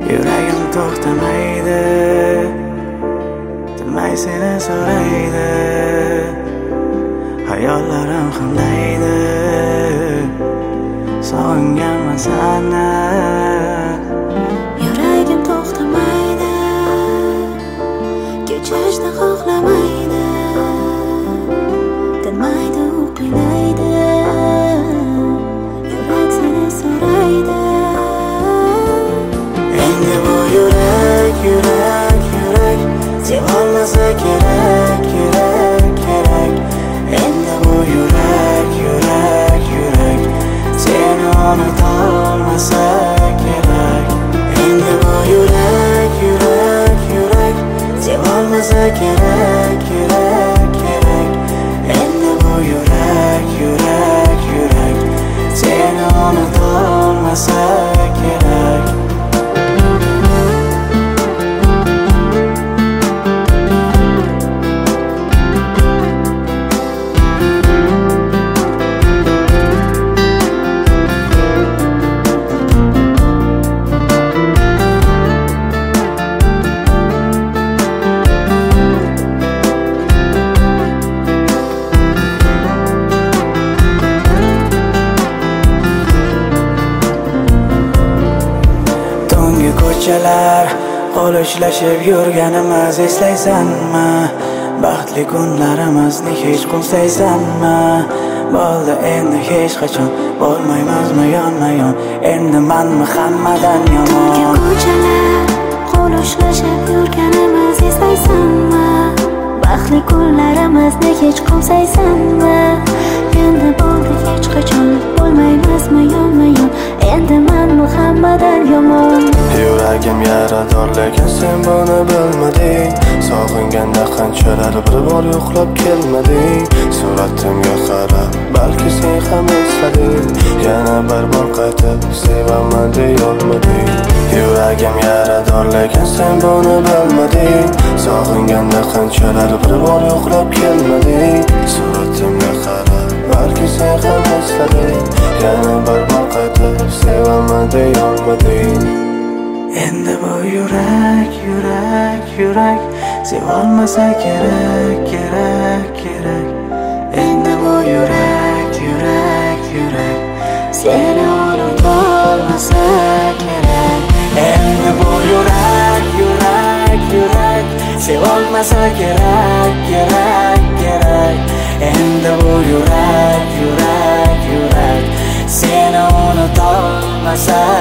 Yuragim to'xtamaydi, tinmay seni so'raydi. Hayollarim xamlaydi, sog'inganman seni. Yuragim to'xtamaydi, kechirishni xohlamaydi. Tinmaydi, u qiynaydi, yurak seni so'raydi. Endi bu yurak, yurak, yurak sevolmasa kerak, kerak, kerak. Endi bu yurak, yurak, yurak seni unutolmasa kerak. Endi bu yurak, yurak, yurak sevolmasa kerak, kerak, kerak. Endi bu yurak, yurak, yurak seni unutolmasa kerak. Ko'chalar qo'l ushlashib yurganimiz eslaysanmi? Baxtli kunlarimizni hech qo'msaysanmi? Bo'ldi endi hech qachon bo'lmaymizmi yonma-yon? Endi menmi hammadan yomon? Ko'chalar qo'l ushlashib yurganimiz eslaysanmi? Baxtli kunlarimizni hech qo'msaysanmi? Endi bo'ldi hech qachon bo'lmaymizmi yonma-yon? Endi menmi hammadan yomon? Yuragim yarador lekin sen buni bilmading. Sog'inganda qanchalar bir bor yo'qlab kelmading. Suratimga qarab balki sen ham eslading. Yana bir bor qaytib sevaman deyolmading. Yuragim yarador lekin sen buni bilmading. Sog'inganda qanchalar bir bor yo'qlab kelmading. Suratimga qarab balki sen ham eslading. Yana bir bor qaytib sevaman deyolmading. Endi bu yurak, yurak, yurak sevolmasa kerak, kerak, kerak. Endi bu yurak, yurak, yurak seni unutolmasa kerak. Endi bu yurak, yurak, yurak sevolmasa kerak, kerak, kerak. Endi bu yurak, yurak, yurak seni unutolmasa